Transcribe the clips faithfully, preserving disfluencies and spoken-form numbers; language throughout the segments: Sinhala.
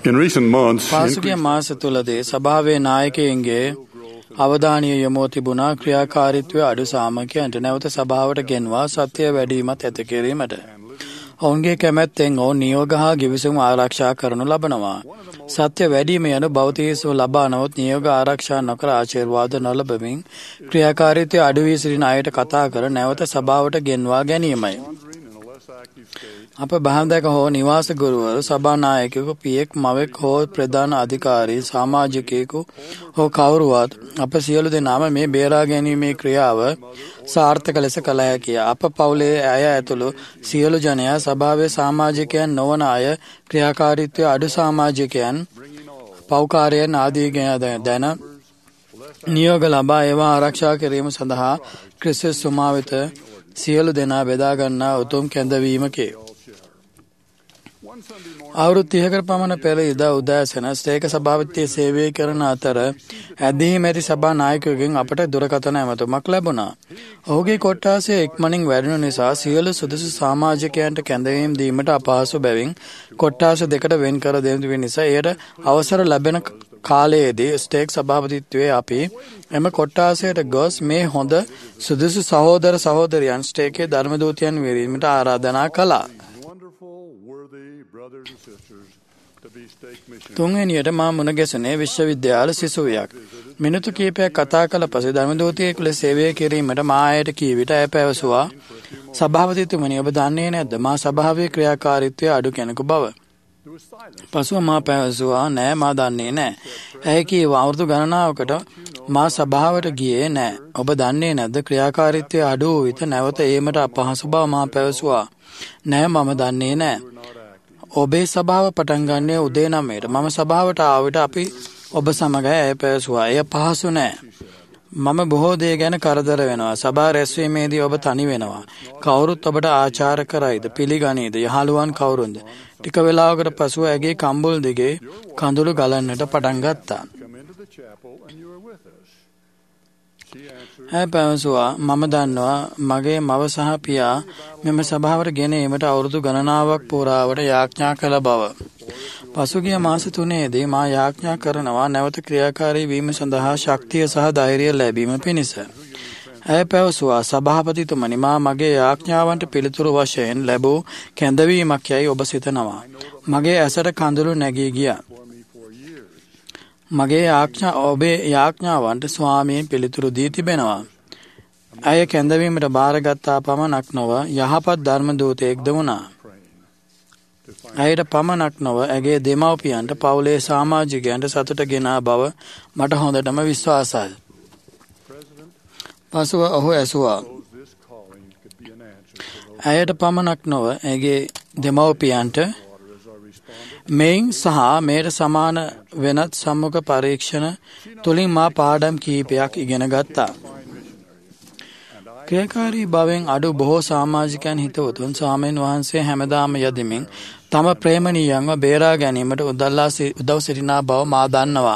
In recent months, පාසුගිය මාස තුලදී සභාවේ නායකයින්ගේ අවධානය යොමු තිබුණා ක්‍රියාකාරීත්වය අඩු සාමකයන්ට නැවත සභාවට ගෙන්වා සත්‍ය වැඩිවීමත් ඇති කිරීමට. ඔවුන්ගේ කැමැත්තෙන් ඔවුන් නියෝග හා ගිවිසුම් ආරක්ෂා කරනු ලබනවා. සත්‍ය වැඩිම යන භෞතිකව ලබා නමුත් නියෝග ආරක්ෂා නොකර ආශිර්වාද නොලබමින් ක්‍රියාකාරීත්වය අඩු වී සිටින අයට කතා කර නැවත සභාවට ගෙන්වා ගැනීමයි. අප බහන්දක හෝ නිවාස ගුරුවරු සභානායකයෙකු පියෙක් මවෙක් හෝ ප්‍රධාන අධිකාරී සමාජිකයෙකු හෝ කවුරුවත් අප සියලු දෙනාම මේ බේරා ගැනීමේ ක්‍රියාව සාර්ථක ලෙස කළ හැකිය. අප පවුලේ අය ඇතුළු සියලු ජනයා සභාවේ සමාජිකයන් නොවන අය ක්‍රියාකාරීත්වය අඩු සමාජිකයන් පෞකාරයන් ආදී දැන නියෝග ලබා ඒවා ආරක්ෂා කිරීම සඳහා ක්‍රිස්තුස් සුමා වෙත සියලු දෙනා බෙදා ගන්නා උතුම් කැඳවීමකි. අවුරුදු තිහකට පමණ පෙර ඉදා උදෑසන ස්ථේක සභාපති සේවය කරන අතර ඇදහිම ඇති සභා නායකයෙකුගෙන් අපට දුරකථන ඇමතුමක් ලැබුණා. ඔහුගේ කොට්ටාසය ඉක්මනින් වැඩෙනු නිසා සියලු සුදුසු සමාජිකයන්ට කැඳවීම් දීමට අපහසු බැවින් කොට්ටාස දෙකට වෙන් කර දෙනු නිසා එයට අවසර ලැබෙන කාලයේදී ස්ටේක් සභාපතිත්වයේ අපි එම කොට්ටාසයට ගොස් මේ හොඳ සුදුසු සහෝදර සහෝදරයන් ස්ටේකේ ධර්මදූතයන් වීමට ආරාධනා කළා. තුන්වෙනියට මා මුණ ගැසුනේ විශ්වවිද්‍යාල සිසුවියක්. මිනිත්තු කිහිපයක් කතා කළ පසු ධර්මදූතයෙකු ලෙස සේවය කිරීමට මා අයට කී විට ඇය පැවසුවා, සභාපතිතුමනි, ඔබ දන්නේ නැද්ද මා සභාවේ ක්‍රියාකාරීත්වය අඩු කෙනෙකු බව? පසුව මා පැවසුවා, නෑ මා දන්නේ නෑ. ඇය කීවා, අවුරුදු ගණනාවකට මා සභාවට ගියේ නෑ. ඔබ දන්නේ නැද්ද ක්‍රියාකාරීත්වය අඩු වූ විට නැවත ඒමට අපහසු බව? මා පැවසුවා, නෑ මම දන්නේ නෑ. ඔබේ සභාව පටන් ගන්නේ උදේ නවයට. මම සභාවට ආව විට අපි ඔබ සමග ඇය පැවසුවා, එය පහසු නෑ. මම බොහෝ දේ ගැන කරදර වෙනවා. සභා රැස්වීමේදී ඔබ තනි වෙනවා. කවුරුත් ඔබට ආචාර කරයිද, පිළිගනීද, යහළුවන් කවුරුන්ද? ටික වේලාවකට පසුව ඇගේ කම්බුල් දිගේ කඳුළු ගලන්නට පටන් ගත්තා. ඇය පැවසුවා, මම දන්නවා මගේ මව සහ පියා මෙම සභාවට ගෙන ඒමට අවුරුදු ගණනාවක් පුරාවට යාඥා කළ බව. පසුගිය මාස තුනේදී මා යාඥා කරනවා නැවත ක්‍රියාකාරී වීම සඳහා ශක්තිය සහ ධෛර්යය ලැබීම පිණිස. ඇය පැවසුවා, සභාපතිතුමනි, මා මගේ යාඥාවන්ට පිළිතුරු වශයෙන් ලැබූ කැඳවීමක් යයි ඔබ සිතනවා. මගේ ඇසට කඳුළු නැගී ගියා. මගේ යාඥා ඔබේ යාඥාවන්ට ස්වාමීන් පිළිතුරු දී තිබෙනවා. ඇය කැඳවීමට බාරගත්තා පමණක් නොව යහපත් ධර්ම දූතයෙක්ද වුණා. ඇයට පමණක් නොව ඇගේ දෙමව්පියන්ට පවුලේ සමාජිකයන්ට සතුට ගෙනා බව මට හොඳටම විශ්වාසයි. පසුව ඔහු ඇසුවා, ඇයට පමණක් නොව ඇගේ දෙමව්පියන්ට මෙයින් සහ මෙයට සමාන වෙනත් සම්මුඛ පරීක්ෂණ තුළින් මා පාඩම් කීපයක් ඉගෙන ගත්තා. ක්‍රියාකාරී බවෙන් අඩු බොහෝ සමාජිකයන් හිතවතුන් ස්වාමීන් වහන්සේ හැමදාම යදිමින් තම ප්‍රේමණීයන්ව බේරා ගැනීමට උදව් සිටිනා බව මා දන්නවා.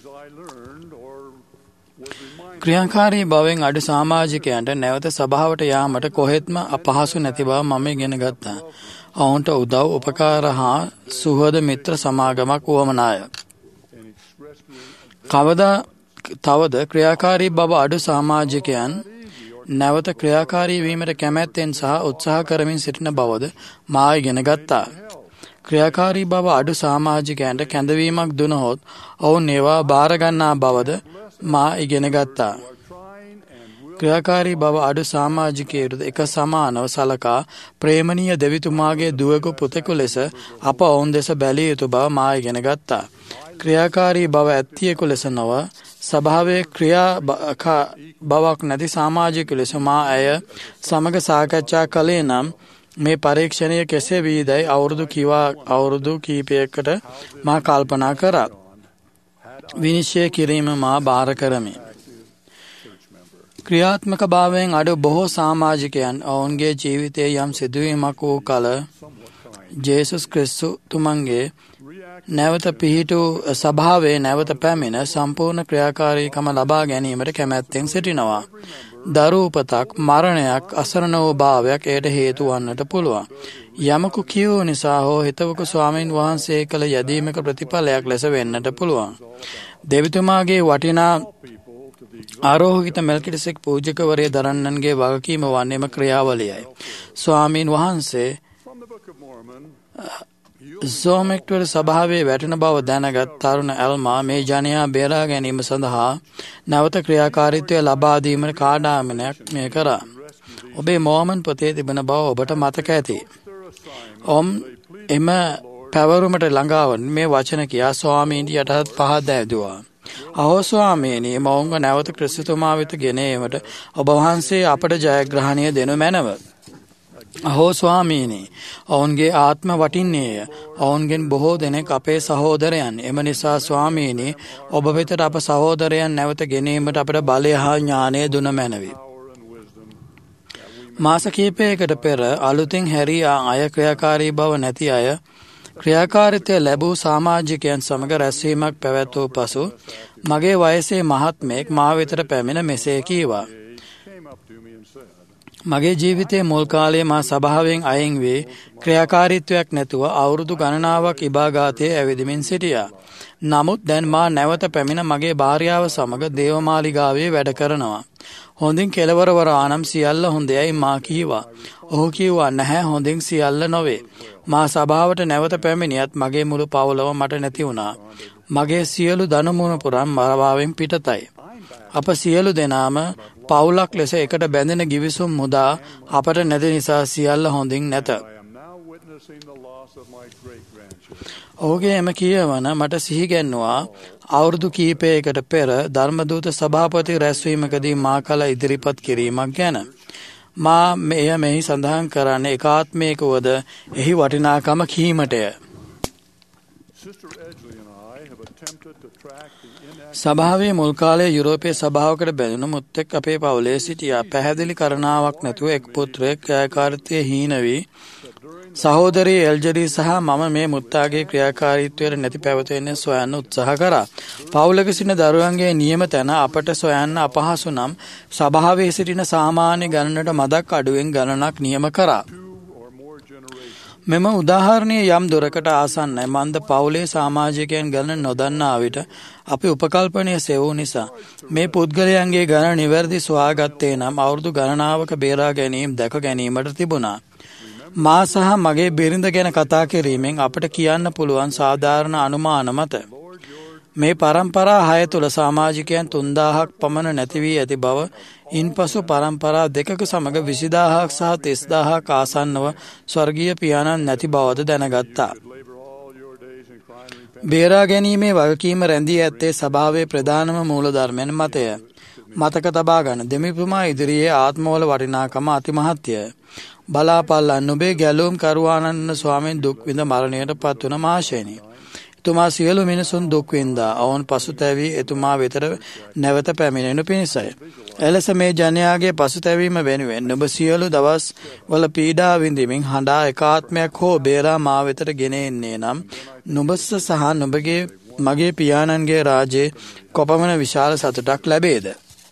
ක්‍රියාකාරී බවෙන් අඩු සමාජිකයන්ට නැවත සභාවට යාමට කොහෙත්ම අපහසු නැති බව මම ඉගෙන ගත්තා. ඔවුන්ට උදව් උපකාර හා සුහද මිත්‍ර සමාගමක් වුවමනාය. කවදා තවද ක්‍රියාකාරී බව අඩු සමාජිකයන් නැවත ක්‍රියාකාරී වීමට කැමැත්තෙන් සහ උත්සාහ කරමින් සිටින බවද මා ඉගෙන ගත්තා. ක්‍රියාකාරී බව අඩු සමාජිකයන්ට කැඳවීමක් දුනහොත් ඔවුන් ඒවා බාරගන්නා බවද මා ඉගෙන ගත්තා. ක්‍රියාකාරී බව අඩු සමාජිකයරුද එක සමානව සලකා ප්‍රේමණීය දෙවිතුමාගේ දුවකු පුතෙකු ලෙස අප ඔවුන් දෙස බැලිය යුතු බව මා ඉගෙන ගත්තා. ක්‍රියාකාරී බව ඇත්තියෙකු ලෙස නොව සභාවේ ක්‍රියා බවක් නැති සමාජිකයකු ලෙස මා ඇය සමග සාකච්ඡා කළේ නම් මේ පරීක්ෂණය කෙසේ වීදැයි අවුරුදු කිවා අවුරුදු කීපයකට මා කල්පනා කරා. විනිශ්චය කිරීම මා බාර කරමි. ක්‍රියාත්මක භාවයෙන් අඩු බොහෝ සමාජිකයන් ඔවුන්ගේ ජීවිතයේ යම් සිදුවීමක් වූ කල ජේසුස් ක්‍රිස්තු තුමන්ගේ නැවත පිහිටු ස්වභාවයේ නැවත පැමිණ සම්පූර්ණ ක්‍රියාකාරීකම ලබා ගැනීමට කැමැත්තෙන් සිටිනවා. දරූපතක් මරණයක් අසරණ වූ භාවයක් එයට හේතු වන්නට පුළුවන්. යමකු කියවූ නිසා හෝ හිතවක ස්වාමීන් වහන්සේ කළ යැදීමක ප්‍රතිඵලයක් ලෙස වෙන්නට පුළුවන්. දෙවිතුමාගේ වටිනා ආරෝහිත මෙල්කිසෙක් පූජකවරය දරන්නන්ගේ වගකීම වන්නේම ක්‍රියාවලියයි. ස්වාමීන් වහන්සේ සෝමෙක්ටවර සභාවේ වැටෙන බව දැනගත් තරුණ ඇල්මා මේ ජනයා බේරා ගැනීම සඳහා නැවත ක්‍රියාකාරීත්වය ලබාදීමට කාඩාමනයක් මේ කරා. ඔබේ මෝමන් පොතේ තිබෙන බව ඔබට මතක ඇති. ඔම් එම පැවරුමට ළඟාවන් මේ වචන කියා ස්වාමීන්ට යටහත් පහත් ඇදුවා. අහෝ ස්වාමීනි, මවුන්ග නැවත ක්‍රිස්තුතුමා වෙත ගෙනීමට ඔබ වහන්සේ අපට ජයග්‍රහණය දෙනු මැනව. අහෝ ස්වාමීනි, ඔවුන්ගේ ආත්ම වටින්නේය. ඔවුන්ගෙන් බොහෝ දෙනෙක් අපේ සහෝදරයන්. එම නිසා ස්වාමීනි, ඔබ වෙතට අප සහෝදරයන් නැවත ගෙනීමට අපට බලය හා ඥානය දුන මැනවි. මාස කීපයකට පෙර අලුතින් හැරී අය ක්‍රියාකාරී බව නැති අය ක්‍රියාකාරීත්වය ලැබූ සමාජිකයන් සමග රැස්වීමක් පැවැත්වූ පසු මගේ වයසේ මහත්මයෙක් මා වෙතට පැමිණ මෙසේ කීවා. මගේ ජීවිතයේ මුල් කාලයේ මා සභාවෙන් අයින් වී ක්‍රියාකාරීත්වයක් නැතුව අවුරුදු ගණනාවක් ඉබාගාතයේ ඇවිදමින් සිටියා. නමුත් දැන් මා නැවත පැමිණ මගේ භාර්යාව සමග දේවමාලිගාවේ වැඩ කරනවා. හොඳින් කෙලවරවර ආනම් සියල්ල හොඳයයි මා කීවා. ඔහු කිව්වා නැහැ, හොඳින් සියල්ල නොවේ. මා සභාවට නැවත පැමිණියත් මගේ මුළු පවුලම මට නැති වුණා. මගේ සියලු ධනමුණ පුරන් මරවාවෙන් පිටතයි. අප සියලු දෙනාම පවුලක් ලෙස එකට බැඳෙන ගිවිසුම් මුදා අපට නැති නිසා සියල්ල හොඳින් නැත. ඔහුගේ එම කියවන මට සිහිගැන්වා අවුරුදු කීපයකට පෙර ධර්මදූත සභාපති රැස්වීමකදී මා කළ ඉදිරිපත් කිරීමක් ගැන. මා මෙය මෙහි සඳහන් කරන්නේ එකාත්මයකවද එහි වටිනාකම කීමටය. සභාවේ මුල් කාලයේ යුරෝපයේ සභාවකට බැඳුණු මුත්තෙක් අපේ පවුලේ සිටියා. පැහැදිලි කරනාවක් නැතුව එක් පුත්‍රයෙක් ක්‍රියාකාරීත්වයේ හීන වී සහෝදරී එල්ජරී සහ මම මේ මුත්තාගේ ක්‍රියාකාරීත්වයට නැති පැවතෙන්නේ සොයන්න උත්සාහ කරා. පවුලක සිටින දරුවන්ගේ නියම තැන අපට සොයන්න අපහසු නම් සභාවේ සිටින සාමාන්‍ය ගණනට මදක් අඩුවෙන් ගණනක් නියම කරා. මෙම උදාහරණය යම් දුරකට ආසන්නයි. මන්ද පවුලේ සමාජිකයන් ගණන නොදන්නා විට අපි උපකල්පනය සෙවූ නිසා මේ පුද්ගලයන්ගේ ගණන නිවැරදි සොයාගත්තේ නම් අවුරුදු ගණනාවක බේරා ගැනීම දැක ගැනීමට තිබුණා. මා සහ මගේ බිරිඳ ගැන කතා කිරීමෙන් අපට කියන්න පුළුවන් සාධාරණ අනුමාන මත මේ පරම්පරා හය තුළ සමාජිකයන් තුන්දාහක් පමණ නැති වී ඇති බව, ඉන්පසු පරම්පරා දෙකක සමග විසිදාහක් සහ තිස්දාහක් ආසන්නව ස්වර්ගීය පියාණන් නැති බවද දැනගත්තා. බේරා ගැනීමේ වගකීම රැඳී ඇත්තේ සභාවේ ප්‍රධානම මූලධර්මයන් මතය. මතක තබා ගන්න, දෙමිතුමා ඉදිරියේ ආත්මවල වටිනාකම අතිමහත්ය. බලාපල්ලා, නුඹේ ගැලුම් කරුවානන්න ස්වාමීන් දුක් විඳ මරණයට පත් වන මාශයනි. එතුමා සියලු මිනිසුන් දුක් විඳා ඔවුන් පසුතැවී එතුමා වෙතට නැවත පැමිණෙනු පිණිසයි. එලෙස මේ ජනයාගේ පසුතැවීම වෙනුවෙන් නුඹ සියලු දවස් වල පීඩා විඳිමින් හඬා එකාත්මයක් හෝ බේරා මා වෙතට ගෙන එන්නේ නම් නුඹස්ස සහ නුඹගේ මගේ පියාණන්ගේ රාජ්‍යයේ කොපමණ විශාල සතුටක් ලැබේද?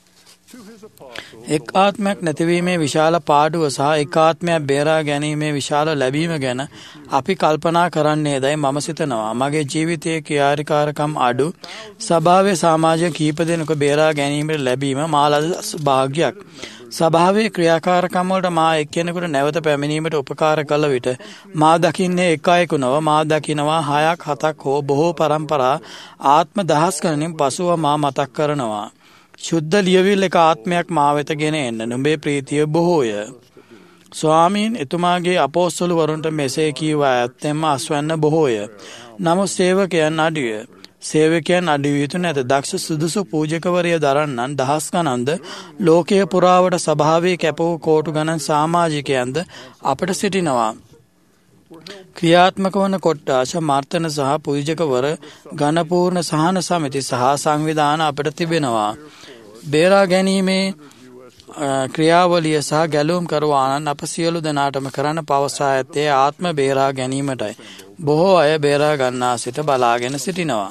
එක් ආත්මයක් නැතිවීමේ විශාල පාඩුව සහ එක් ආත්මයක් බේරා ගැනීමේ විශාල ලැබීම ගැන අපි කල්පනා කරන්නේදයි මම සිතනවා. මගේ ජීවිතයේ ක්‍රියාකාරකම් අඩු සභාවේ සමාජය කීප දෙනෙක බේරා ගැනීමට ලැබීම මාලද භාග්‍යයක්. සභාවේ ක්‍රියාකාරකම් වලට මා එක්කෙනෙකුට නැවත පැමිණීමට උපකාර කළ විට මා දකින්නේ එක අයෙකු නොව මා දකිනවා හයක් හතක් හෝ බොහෝ පරම්පරා ආත්ම දහස් ගණනින් පසුව මා මතක් කරනවා. ශුද්ධ ලියවිල් එක ආත්මයක් මා වෙත ගෙන එන්න නුඹේ ප්‍රීතිය බොහෝය. ස්වාමීන් එතුමාගේ අපෝස්තල වරුන්ට මෙසේ කීවා ඇත්තෙන්ම අස්වැන්න බොහෝය. නමුත් සේවකයන් අඩුය. සේවකයන් අඩු යුතු නැත. දක්ෂ සුදුසු පූජකවරිය දරන්නන් දහස් ගණන්ද ලෝකයේ පුරාවට සභාවේ කැපවූ කෝටු ගණන් සමාජිකයන්ද අපට සිටිනවා. ක්‍රියාත්මක වන කොට්ටාශ මර්තන සහ පූජකවර ගණපූර්ණ සහන සමිති සහ සංවිධාන අපට තිබෙනවා. බේරා ගැනීමේ ක්‍රියාවලිය සහ ගැලූම් කරවානන් අප සියලු දෙනාටම කරන්න පවසා ඇත්තේ ආත්ම බේරා ගැනීමටයි. බොහෝ අය බේරා ගන්නා සිට බලාගෙන සිටිනවා.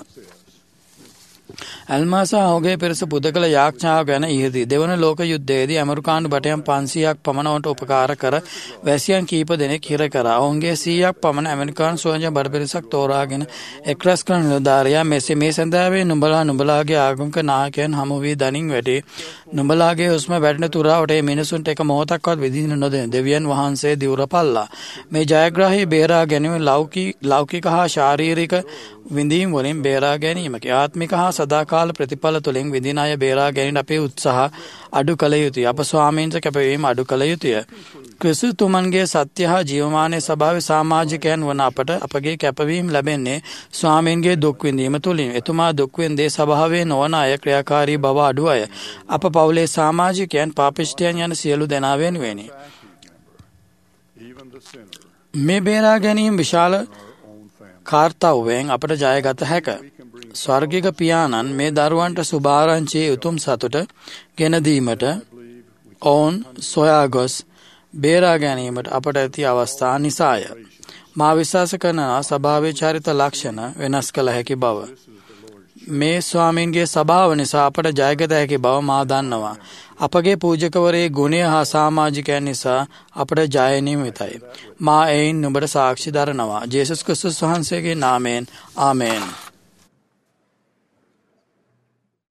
ඇල්මාසා ඔහුගේ පිරිස පුද කළ යාඥාව ගැන ඉහදී දෙවන ලෝක යුද්ධයේදී ඇමරිකානු බටයන් පන්සීයක් පමණවට උපකාර කර වැසියන් කීප දෙනෙක් හිර කරා. ඔවුන්ගේ සීයක් පමණ ඇමරිකානු සෝජන බඩ පිරිසක් තෝරාගෙන එක්රැස් කරන නිලධාරියා මෙසේ මේ සඳහාවේ නුඹලා නුඹලාගේ ආගමික නායකයන් හමු වී දනින් වැටි නුඹලාගේ හුස්ම වැටෙන තුරාවට මේ මිනිසුන්ට එක මොහොතක්වත් විඳින්න නොදෙන දෙවියන් වහන්සේ දිවුරපල්ලා. මේ ජයග්‍රාහී බේරා ගැනීම ලෞකික ලෞකික හා ශාරීරික විඳීම් වලින් බේරා ගැනීමකි. ආත්මික හා සදාකාල ප්‍රතිඵල තුළින් විඳින අය බේරා ගැනීම අපේ උත්සාහ අඩු කළ යුතුය. අප ස්වාමීන්ගේ කැපවීම අඩු කළ යුතුය. ක්‍රිස්තුතුමන්ගේ සත්‍ය හා ජීවමානයේ ස්වභාවයේ සමාජිකයන් වන අපට අපගේ කැපවීම ලැබෙන්නේ ස්වාමීන්ගේ දුක් විඳීම තුළින්. එතුමා දුක් විඳේ ස්වභාවයේ නොවන අය ක්‍රියාකාරී බව අඩු අය. අප පවුලේ සමාජිකයන් පාපිෂ්ඨයන් යන සියලු දෙනා වෙනුවෙනි. මේ බේරා ගැනීම විශාල කාර්යයෙන් අපට ජයගත හැක. ස්වර්ගික පියාණන් මේ දරුවන්ට සුභාරංචියේ උතුම් සතුට ගෙන දීමට ඔවුන් සොයා ගොස් බේරා ගැනීමට අපට ඇති අවස්ථා නිසාය. මා විශ්වාස කරනවා සභාවේ චරිත ලක්ෂණ වෙනස් කළ හැකි බව. මේ ස්වාමීන්ගේ සභාව නිසා අපට ජයගත හැකි බව මා දන්නවා. අපගේ පූජකවරේ ගුණය හා සමාජිකයන් නිසා අපට ජය නිමිතයි. මා එයින් නුඹට සාක්ෂි දරනවා. ජේසුස් ක්‍රිස්තුස් වහන්සේගේ නාමයෙන් ආමේන්.